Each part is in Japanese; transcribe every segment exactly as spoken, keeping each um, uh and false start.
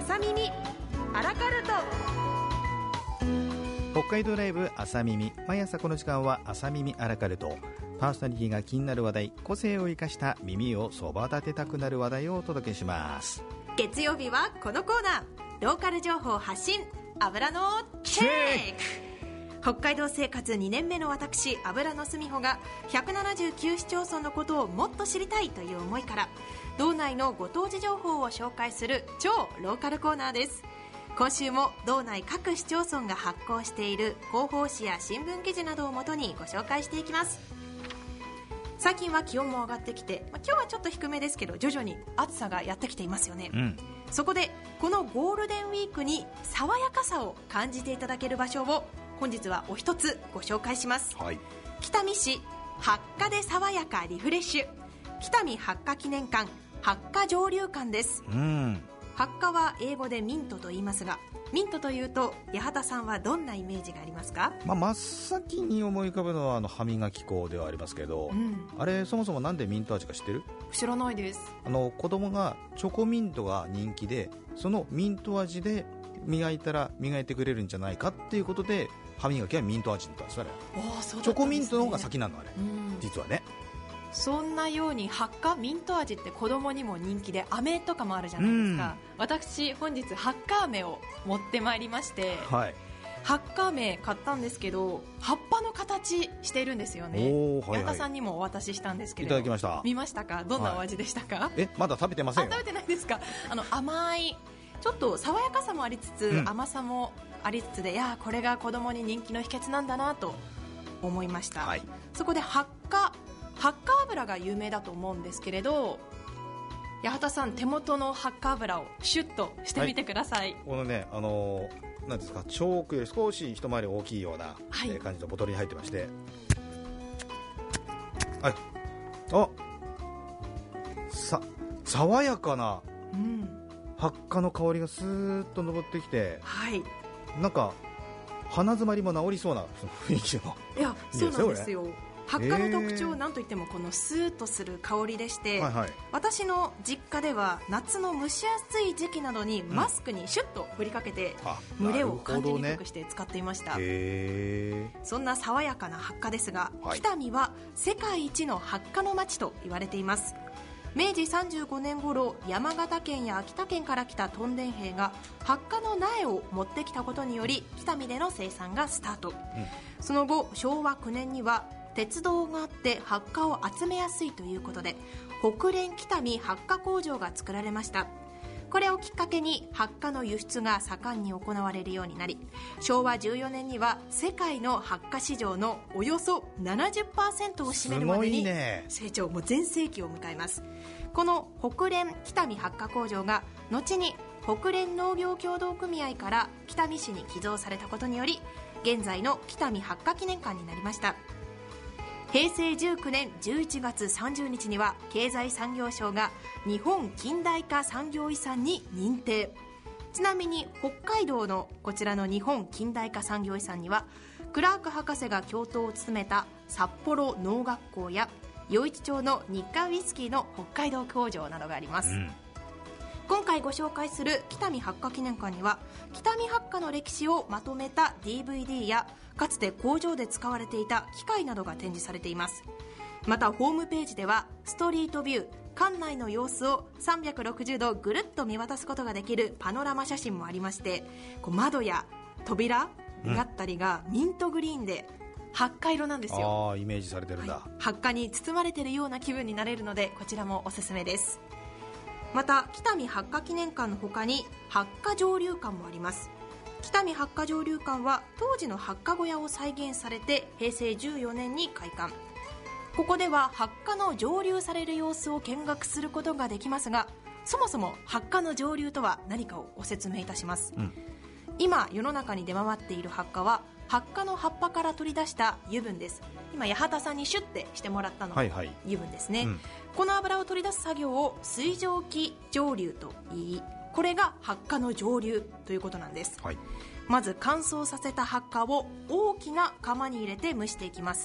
朝耳アラカルト。 北海道ライブ朝耳、毎朝この時間は朝耳アラカルト。パーソナリティが気になる話題、個性を生かした耳をそば立てたくなる話題をお届けします。 月曜日はこのコーナー、ローカル情報発信、油のチェック。北海道生活にねんめの私、油のすみほがひゃくななじゅうきゅう市町村のことをもっと知りたいという思いから、道内のご当地情報を紹介する超ローカルコーナーです。今週も道内各市町村が発行している広報誌や新聞記事などをもとにご紹介していきます。最近は気温も上がってきて、まあ、今日はちょっと低めですけど徐々に暑さがやってきていますよね、うん、そこでこのゴールデンウィークに爽やかさを感じていただける場所を本日はお一つご紹介します、はい、北見市八花で爽やかリフレッシュ、北見八花記念館八花蒸留館です、うん、八花は英語でミントと言いますが、ミントというと八幡さんはどんなイメージがありますか？ まあ、真っ先に思い浮かぶのはあの歯磨き粉ではありますけど、うん、あれそもそもなんでミント味か知ってる？ 知らないです。 あの子供がチョコミントが人気で、そのミント味で磨いたら磨いてくれるんじゃないかっていうことで歯磨きはミント味だったんですよね。 あ、そうだったんですね。 チョコミントの方が先なのあれ、うん、実はね。 そんなように八花ミント味って子供にも人気で、飴とかもあるじゃないですか、うん、私本日八花飴を持ってまいりまして、はい、八花飴買ったんですけど葉っぱの形しているんですよね。八幡、はいはい、さんにもお渡ししたんですけれど、 いただきました。 見ましたか？どんなお味でしたか？はい、 えまだ食べてませんよ。 あ、食べてないですか？あの甘いちょっと爽やかさもありつつ、うん、甘さもありつつで、いやこれが子供に人気の秘訣なんだなと思いました、はい、そこで八花八花油が有名だと思うんですけれど、八幡さん手元の八花油をシュッとしてみてください、はい、 このね、あのー、なんですか、チョークより少し一回り大きいような、はい、えー、感じのボトルに入ってまして、はい、あさ爽やかな、うん、八花の香りがスーッと上ってきて、はい、なんか鼻詰まりも治りそうな雰囲気の。 いや、そうなんですよ。八花の特徴、なんといってもこのスーッとする香りでして、はいはい、私の実家では夏の蒸し暑い時期などにマスクにシュッと振りかけて、うん、蒸れを感じにくくして使っていました、ね、そんな爽やかな八花ですが、はい、北見は世界一の八花の町と言われています。明治さんじゅうごねん頃、山形県や秋田県から来た屯田兵が八花の苗を持ってきたことにより北見での生産がスタート、うん、その後しょうわきゅうねんには鉄道があって八花を集めやすいということで北連北見八花工場が作られました。これをきっかけに八花の輸出が盛んに行われるようになり、しょうわじゅうよねんには世界の八花市場のおよそ ななじゅっパーセント を占めるまでに成長、もう全盛期を迎えます。この北連北見八花工場が後に北連農業協同組合から北見市に寄贈されたことにより現在の北見八花記念館になりました。へいせいじゅうきゅうねんじゅういちがつさんじゅうにちには経済産業省が日本近代化産業遺産に認定。ちなみに北海道のこちらの日本近代化産業遺産にはクラーク博士が教頭を務めた札幌農学校や余市町の日課ウイスキーの北海道工場などがあります、うん、今回ご紹介する北見八花記念館には北見八花の歴史をまとめた ディーブイディー やかつて工場で使われていた機械などが展示されています。またホームページではストリートビュー、館内の様子をさんびゃくろくじゅうどぐるっと見渡すことができるパノラマ写真もありまして、こう窓や扉だったりがミントグリーンで八花色なんですよ。 あー、イメージされてるんだ、はい、 八花に包まれているような気分になれるのでこちらもおすすめです。また北見八花記念館の他に八花蒸留館もあります。北見八花蒸留館は当時の八花小屋を再現されてへいせいじゅうよねんに開館。ここでは八花の蒸留される様子を見学することができますが、そもそも八花の蒸留とは何かをご説明いたします、うん、今世の中に出回っている八花は八花の葉っぱから取り出した油分です。今八幡さんにシュッてしてもらったのが油分ですね、はいはい、うん、この油を取り出す作業を水蒸気蒸留と言い、これが八花の蒸留ということなんです、はい、まず乾燥させた八花を大きな釜に入れて蒸していきます。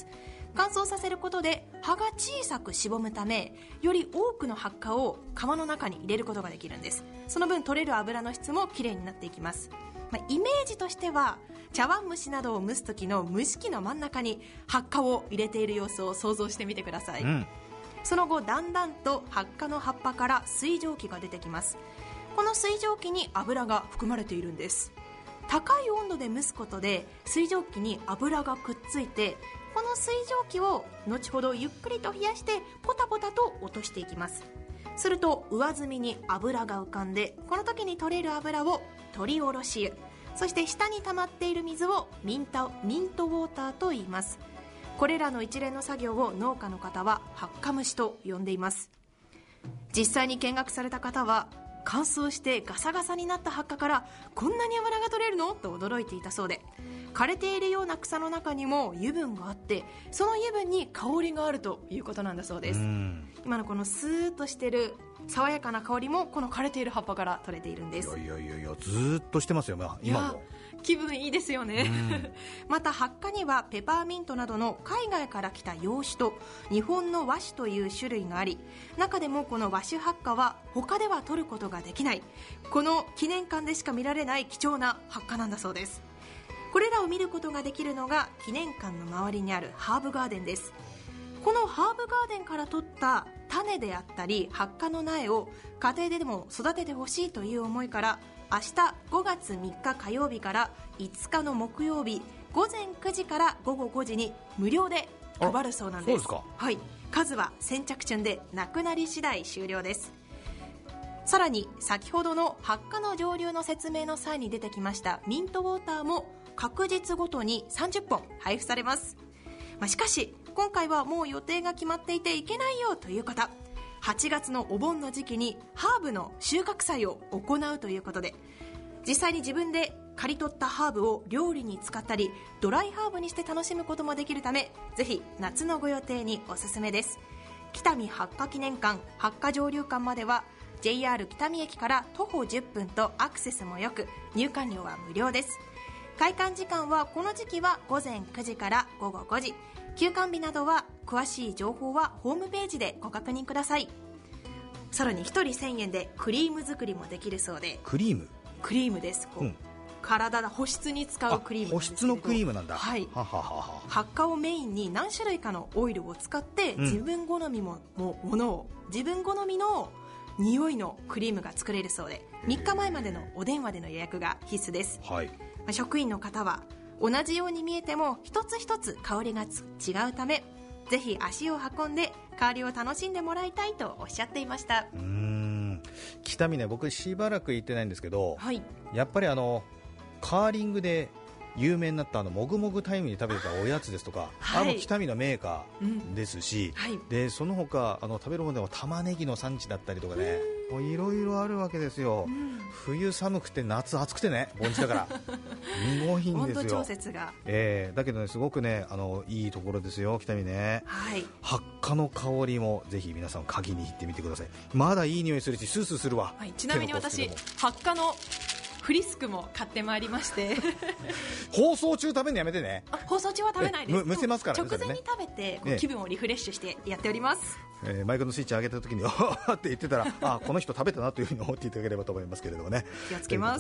乾燥させることで葉が小さくしぼむため、より多くの発芽を皮の中に入れることができるんです。その分取れる油の質もきれいになっていきます。まあ、イメージとしては茶碗蒸しなどを蒸す時の蒸し器の真ん中に発芽を入れている様子を想像してみてください、うん、その後だんだんと発芽の葉っぱから水蒸気が出てきます。この水蒸気に油が含まれているんです。高い温度で蒸すことで水蒸気に油がくっついて、この水蒸気を後ほどゆっくりと冷やしてポタポタと落としていきます。すると上澄みに油が浮かんで、この時に取れる油を取りおろし湯、そして下に溜まっている水をミント、ミントウォーターと言います。これらの一連の作業を農家の方は発芽蒸しと呼んでいます。実際に見学された方は、乾燥してガサガサになった発芽からこんなに油が取れるのと驚いていたそうで、枯れているような草の中にも油分があって、その油分に香りがあるということなんだそうです。今のこのスーッとしてる爽やかな香りもこの枯れている葉っぱから取れているんです。 いやいやいや、ずーっとしてますよ、まあ、今も気分いいですよね、うん、また発芽にはペパーミントなどの海外から来た洋酒と日本の和酒という種類があり、中でもこの和酒発芽は他では取ることができない、この記念館でしか見られない貴重な発芽なんだそうです。これらを見ることができるのが記念館の周りにあるハーブガーデンです。このハーブガーデンから取った種であったり発芽の苗を家庭でも育ててほしいという思いから、明日ごがつみっか火曜日からいつかの木曜日ごぜんくじからごごごじに無料で配るそうなんです。 そうですか。 はい、数は先着順でなくなり次第終了です。さらに先ほどの発芽の上流の説明の際に出てきましたミントウォーターも各日ごとにさんじゅっぽん配布されます。まあ、しかし今回はもう予定が決まっていていけないよという方、はちがつのお盆の時期にハーブの収穫祭を行うということで、実際に自分で刈り取ったハーブを料理に使ったりドライハーブにして楽しむこともできるため、ぜひ夏のご予定におすすめです。北見発芽記念館発芽上流館までは ジェイアール 北見駅から徒歩じゅっぷんとアクセスもよく、入館料は無料です。開館時間はこの時期はごぜんくじからごごごじ、休館日などは詳しい情報はホームページでご確認ください。さらにひとりせんえんでクリーム作りもできるそうで。 クリームクリームです。こう、うん、体の保湿に使うクリームなんですけど、保湿のクリームなんだ。 はい、 はははは。 発芽をメインに何種類かのオイルを使って、うん、自分好みもものを自分好みの匂いのクリームが作れるそうで、みっかまえまでのお電話での予約が必須です。 はい、 職員の方は同じように見えても一つ一つ香りが違うため、ぜひ足を運んで香りを楽しんでもらいたいとおっしゃっていました。 うーん、北見ね、僕しばらく行ってないんですけど、 はい、 やっぱりあのカーリングで有名になったあのもぐもぐタイムに食べてたおやつですとか、はい、あの北見のメーカーですし、うん、はい、でその他あの食べるものでも玉ねぎの産地だったりとかね、いろいろあるわけですよ、うん、冬寒くて夏暑くてね、盆地だからすごいんですよ、 温度調節が、 えー、だけどね、すごくね、あのいいところですよ北見ね、 はい、 発芽の香りもぜひ皆さん嗅ぎに行ってみてください。まだいい匂いするしスースーするわ、 はい、ちなみに私発芽のフリスクも買ってまいりまして放送中食べるのやめてね。 あ、放送中は食べないです。 むせますからね。 直前に食べてこう気分をリフレッシュしてやっております、 えー、マイクのスイッチ上げた時にって言ってたらあ、この人食べたなというふうに思っていただければと思いますけれどもね。 気をつけます。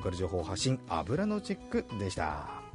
ということで月曜日の朝耳アラカルトはローカル情報発信油のチェックでした。